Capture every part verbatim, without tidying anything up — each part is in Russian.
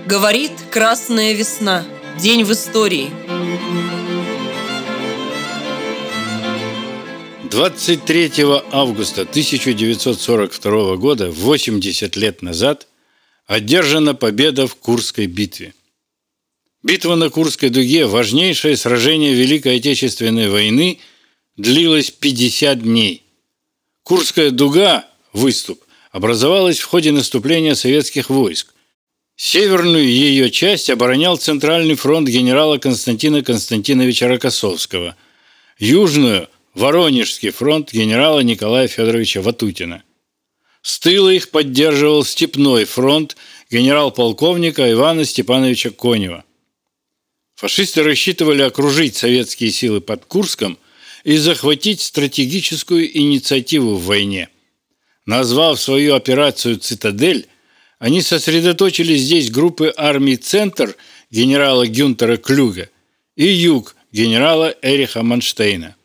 Говорит Красная Весна. День в истории. двадцать третьего августа тысяча девятьсот сорок второго года, восемьдесят лет назад, одержана победа в Курской битве. Битва на Курской дуге, важнейшее сражение Великой Отечественной войны, длилось пятьдесят дней. Курская дуга, выступ, образовалась в ходе наступления советских войск. Северную ее часть оборонял Центральный фронт генерала Константина Константиновича Рокоссовского, южную – Воронежский фронт генерала Николая Федоровича Ватутина. С тыла их поддерживал Степной фронт генерал-полковника Ивана Степановича Конева. Фашисты рассчитывали окружить советские силы под Курском и захватить стратегическую инициативу в войне. Назвав свою операцию «Цитадель», они сосредоточили здесь группы армий «Центр» генерала Гюнтера Клюге и «Юг» генерала Эриха Манштейна.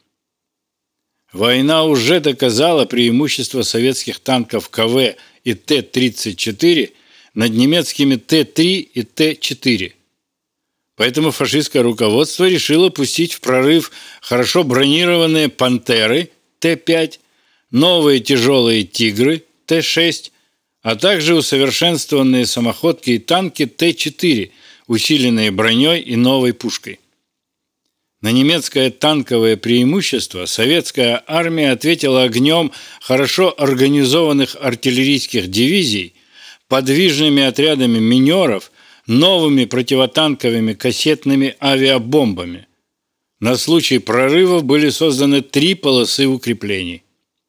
Война уже доказала преимущество советских танков ка вэ и тэ тридцать четыре над немецкими тэ три и тэ четыре. Поэтому фашистское руководство решило пустить в прорыв хорошо бронированные «Пантеры» тэ пять, новые тяжелые «Тигры» тэ шесть, а также усовершенствованные самоходки и танки тэ четыре, усиленные броней и новой пушкой. На немецкое танковое преимущество советская армия ответила огнем хорошо организованных артиллерийских дивизий, подвижными отрядами минеров, новыми противотанковыми кассетными авиабомбами. На случай прорывов были созданы три полосы укреплений.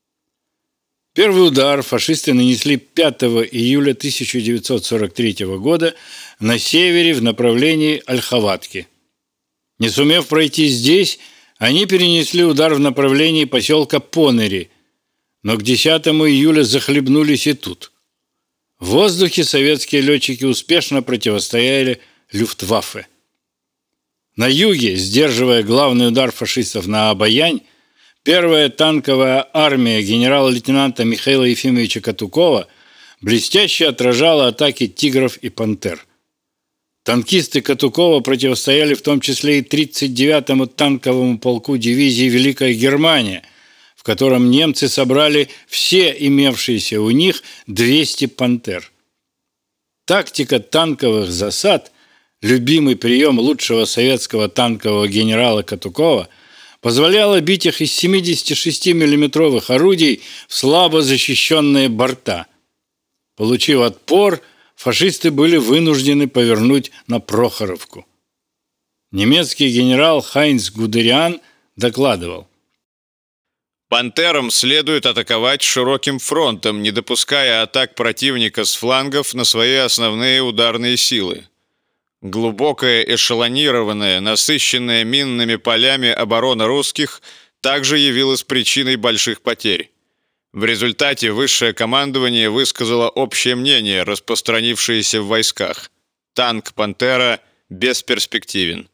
Первый удар фашисты нанесли пятого июля тысяча девятьсот сорок третьего года на севере в направлении Ольховатки. Не сумев пройти здесь, они перенесли удар в направлении поселка Понери, но к десятому июля захлебнулись и тут. В воздухе советские летчики успешно противостояли Люфтваффе. На юге, сдерживая главный удар фашистов на Обоянь, первая танковая армия генерала-лейтенанта Михаила Ефимовича Катукова блестяще отражала атаки «Тигров» и «Пантер». Танкисты Катукова противостояли в том числе и тридцать девятому танковому полку дивизии «Великая Германия», в котором немцы собрали все имевшиеся у них двести «Пантер». Тактика танковых засад, любимый прием лучшего советского танкового генерала Катукова, позволяла бить их из семидесятишестимиллиметровых орудий в слабо защищенные борта. Получив отпор, фашисты были вынуждены повернуть на Прохоровку. Немецкий генерал Хайнц Гудериан докладывал: «Пантерам следует атаковать широким фронтом, не допуская атак противника с флангов на свои основные ударные силы. Глубокая, эшелонированная, насыщенная минными полями оборона русских также явилась причиной больших потерь. В результате высшее командование высказало общее мнение, распространившееся в войсках: танк «Пантера» бесперспективен».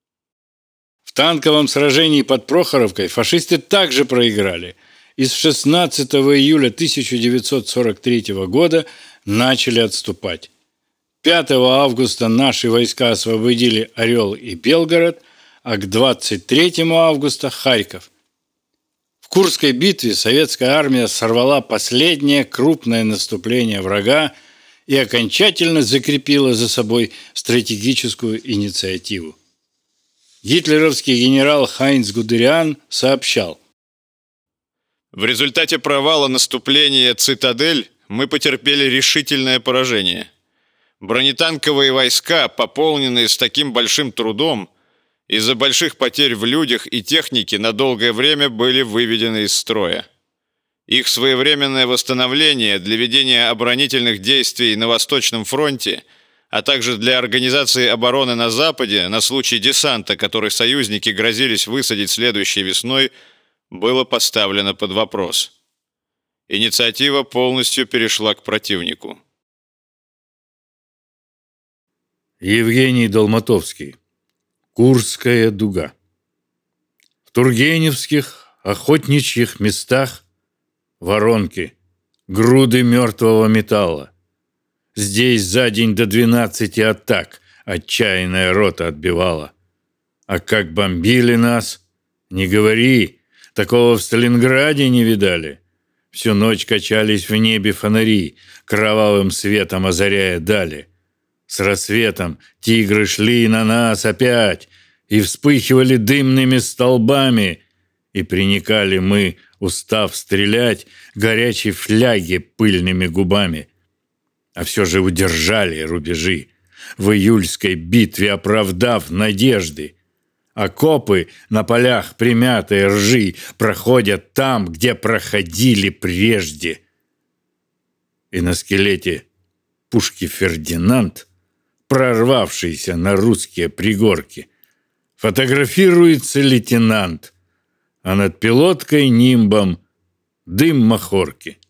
В танковом сражении под Прохоровкой фашисты также проиграли и с шестнадцатого июля тысяча девятьсот сорок третьего года начали отступать. пятого августа наши войска освободили Орел и Белгород, а к двадцать третьему августа – Харьков. В Курской битве советская армия сорвала последнее крупное наступление врага и окончательно закрепила за собой стратегическую инициативу. Гитлеровский генерал Хайнц Гудериан сообщал: «В результате провала наступления «Цитадель» мы потерпели решительное поражение. Бронетанковые войска, пополненные с таким большим трудом, из-за больших потерь в людях и технике на долгое время были выведены из строя. Их своевременное восстановление для ведения оборонительных действий на Восточном фронте, а также для организации обороны на Западе на случай десанта, который союзники грозились высадить следующей весной, было поставлено под вопрос. Инициатива полностью перешла к противнику». Евгений Долматовский. Курская дуга. В тургеневских охотничьих местах воронки, груды мертвого металла. Здесь за день до двенадцати атак отчаянная рота отбивала. А как бомбили нас, не говори, такого в Сталинграде не видали. Всю ночь качались в небе фонари, кровавым светом озаряя дали. С рассветом тигры шли на нас опять и вспыхивали дымными столбами, и приникали мы, устав стрелять, горячей фляги пыльными губами. А все же удержали рубежи, в июльской битве оправдав надежды. Окопы на полях примятой ржи проходят там, где проходили прежде. И на скелете пушки «Фердинанд», прорвавшийся на русские пригорки, фотографируется лейтенант, а над пилоткой нимбом дым махорки.